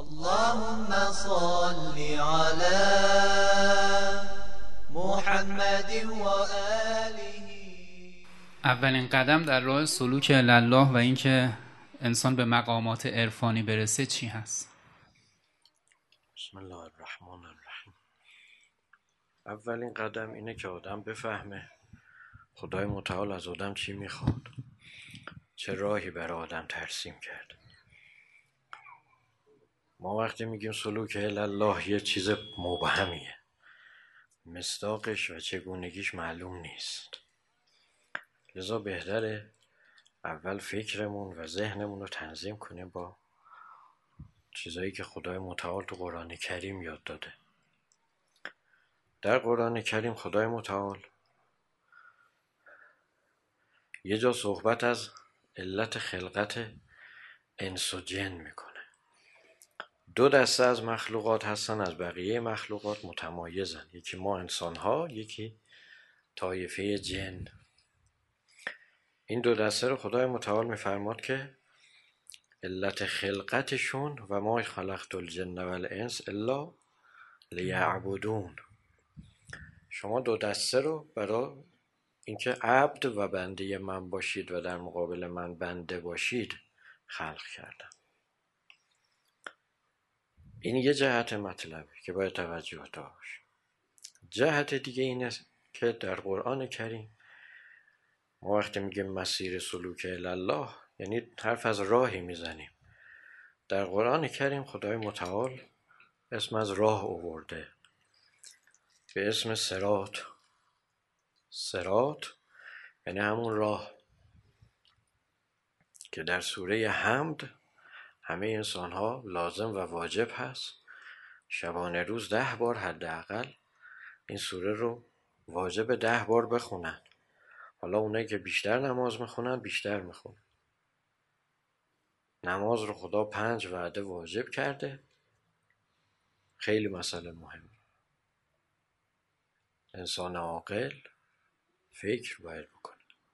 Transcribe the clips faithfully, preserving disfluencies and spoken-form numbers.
اللهم صل على محمد و آله. اولین قدم در راه سلوک الله و اینکه انسان به مقامات عرفانی برسه چی هست؟ بسم الله الرحمن الرحیم. اولین قدم اینه که آدم بفهمه خدای متعال از آدم چی میخواد، چه راهی برای آدم ترسیم کرد. ما وقتی میگیم سلوک الله یه چیز مبهمیه، مصداقش و چگونگیش معلوم نیست، لذا بهتره اول فکرمون و ذهنمون رو تنظیم کنیم با چیزایی که خدای متعال تو قرآن کریم یاد داده. در قرآن کریم خدای متعال یه جا صحبت از علت خلقت انس و جن میکنه. دو دسته از مخلوقات هستن، از بقیه مخلوقات متمایزن، یکی ما انسان ها، یکی طایفه جن. این دو دسته رو خدای متعال میفرماد که علت خلقتشون و ما خلقت الجن و الانس الا لیعبدون. شما دو دسته رو برای اینکه عبد و بنده من باشید و در مقابل من بنده باشید خلق کردم. این یه جهت مطلبه که باید توجه داشت. جهت دیگه اینه که در قرآن کریم ما وقتی میگیم مسیر سلوک الله یعنی حرف از راهی میزنیم. در قرآن کریم خدای متعال اسم از راه آورده به اسم صراط. صراط یعنی همون راه که در سوره حمد همه انسان ها لازم و واجب هست شبانه روز ده بار حداقل این سوره رو واجب ده بار بخونن. حالا اونایی که بیشتر نماز میخونن بیشتر میخونن. نماز رو خدا پنج وعده واجب کرده، خیلی مسئله مهمه. انسان عاقل فکر باید بکنه.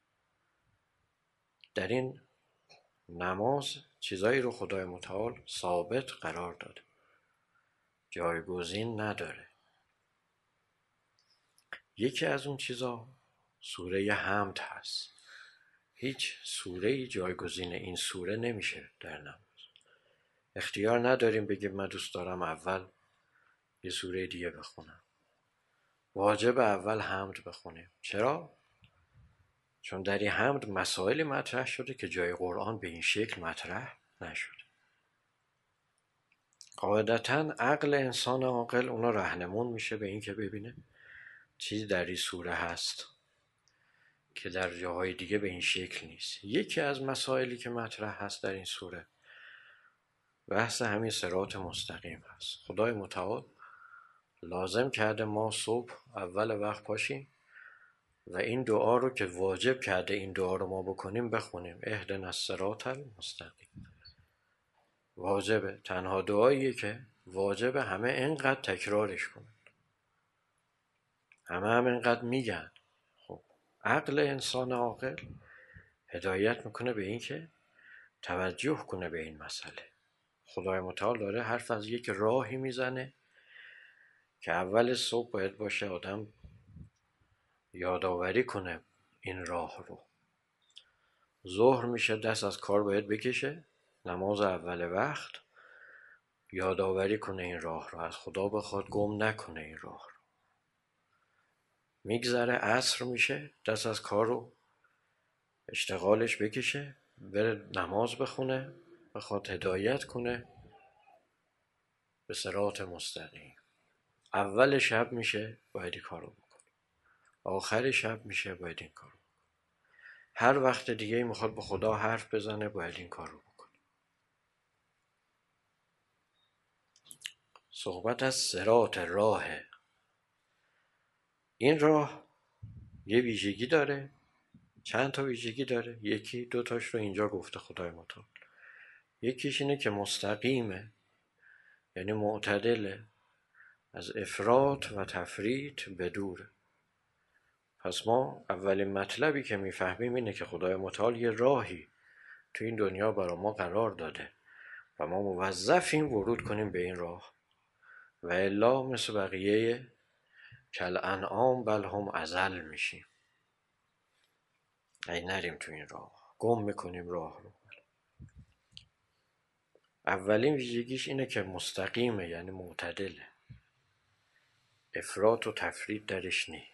در این نماز چیزایی رو خدای متعال ثابت قرار داده، جایگزین نداره. یکی از اون چیزا سوره حمد هست. هیچ سوره‌ای جایگزین این سوره نمیشه در نماز. اختیار نداریم بگیم من دوست دارم اول یه سوره دیگه بخونم. واجب اول حمد بخونیم. چرا؟ چون در این حمد مسائل مطرح شده که جای قرآن به این شکل مطرح نشده. قاعدتاً عقل انسان عاقل اونا راهنمون میشه به این که ببینه چیزی در این سوره هست که در جاهای دیگه به این شکل نیست. یکی از مسائلی که مطرح هست در این سوره بحث همین صراط مستقیم هست. خدای متعال لازم کرده ما صبح اول وقت پاشیم و این دعا رو که واجب کرده این دعا رو ما بکنیم بخونیم. اهدنا الصراط المستقیم. واجبه، تنها دعاییه که واجبه همه اینقدر تکرارش کنن، همه هم اینقدر میگن. خب عقل انسان عاقل هدایت میکنه به این که توجه کنه به این مسئله. خدای متعال داره حرف از یک راهی میزنه که اول صبح باید باشه آدم یادآوری کنه این راه رو. ظهر میشه دست از کار باید بکشه، نماز اول وقت یادآوری کنه این راه رو، از خدا بخواد گم نکنه این راه رو. میگذره عصر میشه دست از کار رو اشتغالش بکشه، بره نماز بخونه، بخواد هدایت کنه به صراط مستقیم. اول شب میشه باید این کار رو بکنه، آخر شب میشه باید این کار رو بکنه، هر وقت دیگه میخواد به خدا حرف بزنه باید این کار رو بکنه. صحبت از صراط راهه. این راه یه ویژگی داره، چند تا ویژگی داره. یکی دو تاش رو اینجا گفته خدای متعال. یکیش اینه که مستقیمه، یعنی معتدله، از افراط و تفریط بدوره. پس ما اولین مطلبی که میفهمیم اینه که خدای متعال یه راهی تو این دنیا برای ما قرار داده. و ما موظفیم ورود کنیم به این راه و الا مثل بقیه کل انعام بل هم اضل میشیم. ای نریم تو این راه، گم میکنیم راه رو. اولین ویژگیش اینه که مستقیمه، یعنی معتدله، افراط و تفرید درش نی.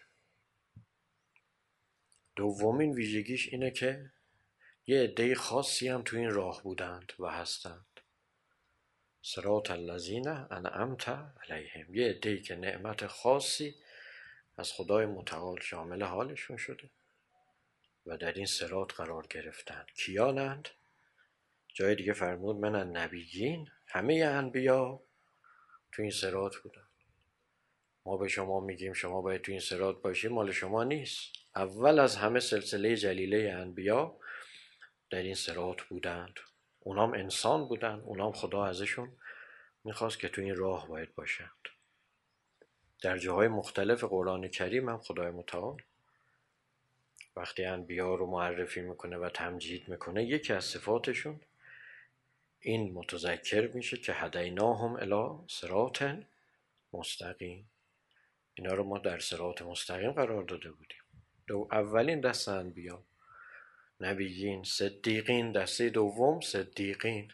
دومین ویژگیش اینه که یه عده خاصی هم تو این راه بودند و هستند. صراط الذین انعمت علیهم، یه عده‌ای که نعمت خاصی از خدای متعال شامل حالشون شده و در این صراط قرار گرفتند. کیانند؟ جای دیگه فرمود من النبیین، همه انبیا تو این صراط بودن. ما به شما میگیم شما باید تو این صراط باشید، مال شما نیست. اول از همه سلسله جلیله انبیا در این صراط بودند. اونام انسان بودند، اونام خدا ازشون میخواست که تو این راه باید باشند. در جاهای مختلف قرآن کریم هم خدای متعال وقتی انبیا رو معرفی میکنه و تمجید میکنه، یکی از صفاتشون این متذکر میشه که هدیناهم الی صراط مستقیم. اینا رو ما در صراط مستقیم قرار داده بودیم. دو اولین دسته انبیا نبیین، صدیقین. دسته دوم صدیقین،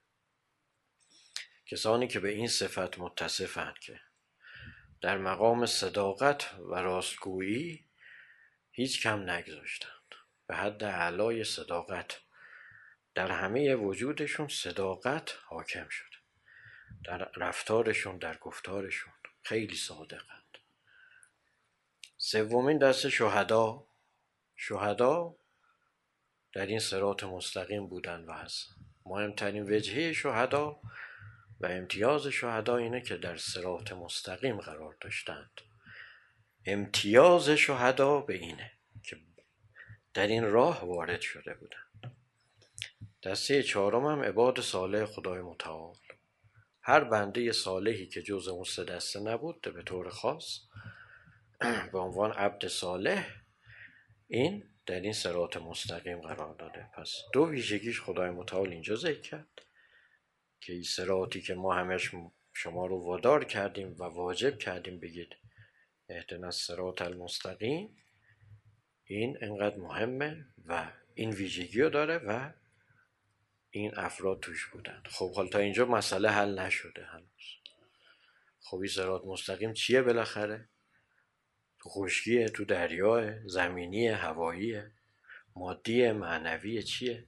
کسانی که به این صفت متصفند که در مقام صداقت و راستگویی هیچ کم نگذاشتند، به حد اعلای صداقت در همه وجودشون صداقت حاکم شد، در رفتارشون، در گفتارشون خیلی صادقند. سومین دسته شهدا. شهدا در این صراط مستقیم بودن و هستن. مهمترین وجهه شهدا و امتیاز شهدا اینه که در صراط مستقیم قرار داشتند. امتیاز شهدا به اینه که در این راه وارد شده بودند. دسته چهارم هم عباد صالح خدای متعال. هر بنده صالحی که جز اون سه دسته نبود به طور خاص به عنوان عبد صالح این در این صراط مستقیم قرار داده. پس دو ویژگیش خدای متعال اینجا ذکر کرد که این صراطی که ما همش شما رو وادار کردیم و واجب کردیم بگید اهدنا الصراط المستقیم، این انقدر مهمه و این ویژگی رو داره و این افراد توش بودن. خب حالا تا اینجا مسئله حل نشده هنوز. خب این صراط مستقیم چیه بالاخره؟ تو خشکیه، تو دریاه، زمینیه، هواییه، مادیه، معنویه، چیه؟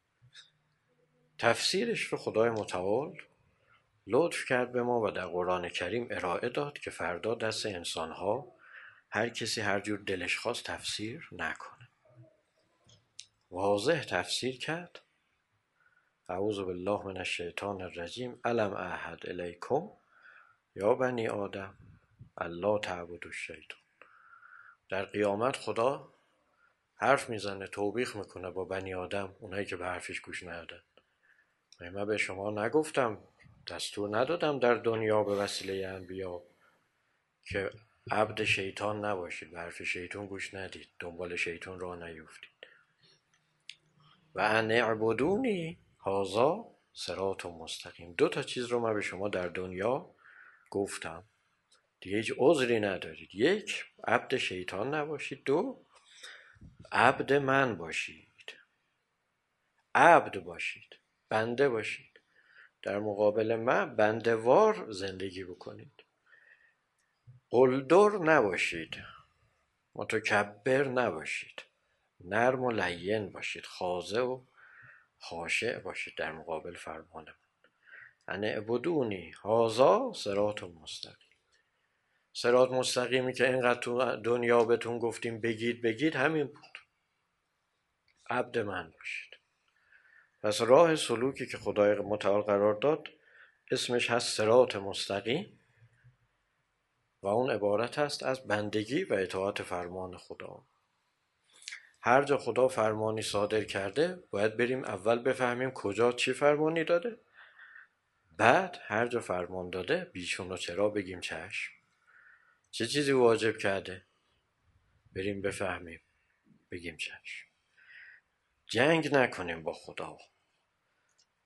تفسیرش رو خدای متعال لطف کرد به ما و در قرآن کریم ارائه داد که فردا دست انسانها هر کسی هر جور دلش خواست تفسیر نکنه. واضح تفسیر کرد اعوذ بالله من الشیطان الرجیم الم اعهد الیکم یا بنی آدم الا تعبدوا الشیطان. در قیامت خدا حرف میزنه، توبیخ میکنه با بنی آدم، اونایی که به حرفش گوش ندادن. من به شما نگفتم، دستور ندادم در دنیا به وسیله انبیا که عبد شیطان نباشید، به حرف شیطان گوش ندید، دنبال شیطان راه نیفتید. و ان اعبدونی هذا صراط مستقیم. دو تا چیز رو من به شما در دنیا گفتم، دیگه هیچ عذری ندارید. یک، عبد شیطان نباشید. دو، عبد من باشید. عبد باشید، بنده باشید، در مقابل من بنده‌وار زندگی بکنید. قلدر نباشید، متکبر نباشید، نرم و لین باشید، خاضع و خاشع باشید در مقابل فرمان من. ان اعبدونی هذا صراط مستقیم. صراط مستقیمی که اینقدر تو دنیا بهتون گفتیم بگید بگید همین بود، عبد من باشید. پس راه سلوکی که خدای متعال قرار داد اسمش هست صراط مستقیم و اون عبارت هست از بندگی و اطاعت فرمان خدا. هر جا خدا فرمانی صادر کرده باید بریم اول بفهمیم کجا چی فرمانی داده، بعد هر جا فرمان داده بیچون و چرا بگیم چشم. چه چیزی واجب کرده بریم بفهمیم بگیم چشم. جنگ نکنیم با خدا،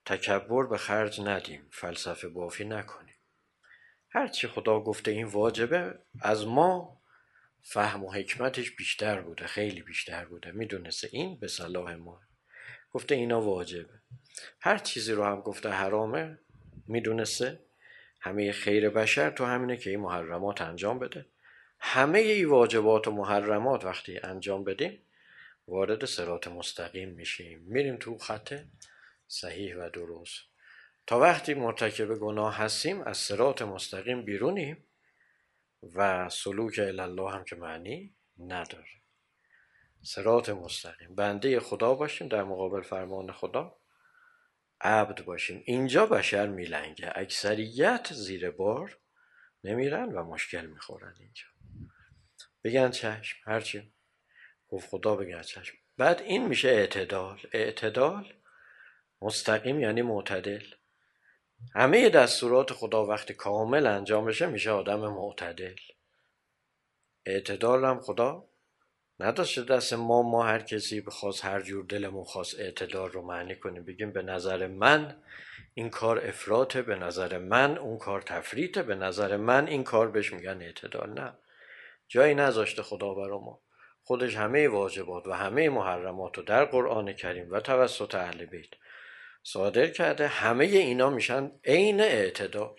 تکبر به خرج ندیم، فلسفه بافی نکنیم. هرچی خدا گفته این واجبه، از ما فهم و حکمتش بیشتر بوده، خیلی بیشتر بوده، میدونسته این به صلاح ما، گفته اینا واجبه. هر چیزی رو هم گفته حرامه، میدونسته همه خیر بشر تو همینه که این محرمات انجام بده. همه این واجبات و محرمات وقتی انجام بدیم وارد صراط مستقیم میشیم، میریم تو خط صحیح و درست. تا وقتی مرتکب گناه هستیم از صراط مستقیم بیرونیم و سلوک الله هم که معنی نداره. صراط مستقیم، بنده خدا باشیم، در مقابل فرمان خدا عبد باشیم. اینجا بشر میلنگه، اکثریت زیر بار نمیرن و مشکل میخورن. اینجا بگن چشم، هرچی گفت خدا بگن چشم. بعد این میشه اعتدال. اعتدال مستقیم یعنی معتدل. همه دستورات خدا وقتی کامل انجام بشه میشه آدم معتدل. اعتدال هم خدا نداشته دست ما ما هر کسی بخواست هر جور دلمون خواست اعتدال رو معنی کنیم، بگیم به نظر من این کار افراطه، به نظر من اون کار تفریطه، به نظر من این کار بهش میگن اعتدال. نه، جایی نذاشته خدا برا ما. خودش همه واجبات و همه محرمات رو در قرآن کریم و توسط اهل بیت صادر کرده. همه اینا میشن عین اعتدال،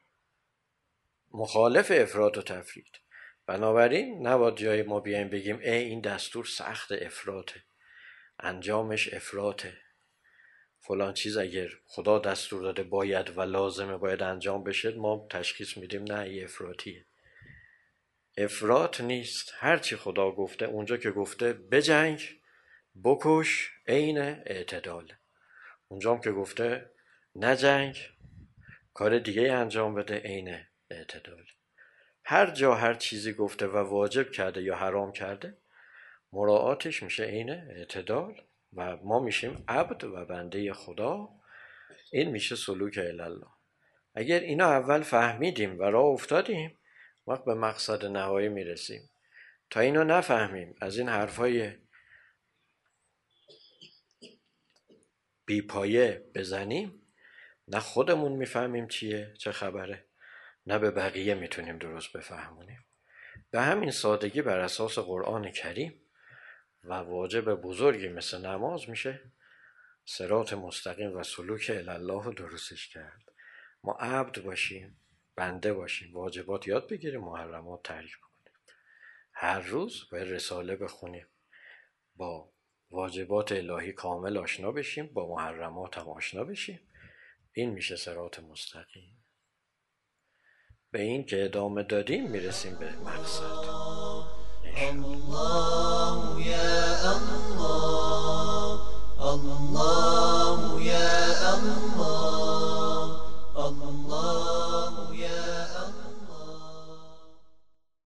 مخالف افراط و تفریط. بنابراین نباید جای ما بیایم بگیم ای این دستور سخت افراطه، انجامش افراطه، فلان چیز اگر خدا دستور داده باید و لازمه باید انجام بشه، ما تشخیص میدیم نه این افراطیه. افراط نیست. هرچی خدا گفته اونجا که گفته بجنگ بکش عین اعتدال، اونجا که گفته نجنگ کار دیگه انجام بده عین اعتدال. هر جا هر چیزی گفته و واجب کرده یا حرام کرده مراعاتش میشه عین اعتدال و ما میشیم عبد و بنده خدا. این میشه سلوک الله. اگر اینا اول فهمیدیم و راه افتادیم وقت به مقصد نهایی میرسیم. تا اینو نفهمیم از این حرفای بیپایه بزنیم، نه خودمون میفهمیم چیه چه خبره، نه به بقیه میتونیم درست بفهمونیم. به همین سادگی بر اساس قرآن کریم و واجب بزرگی مثل نماز میشه صراط مستقیم و سلوک الله رو درستش کرد. ما عبد باشیم، بنده باشیم، واجبات یاد بگیریم، محرمات ترک بکنیم. هر روز باید رساله بخونیم، با واجبات الهی کامل آشنا بشیم، با محرمات هم آشنا بشیم. این میشه صراط مستقیم. به این که ادامه دادیم میرسیم به مقصد. الله یا الله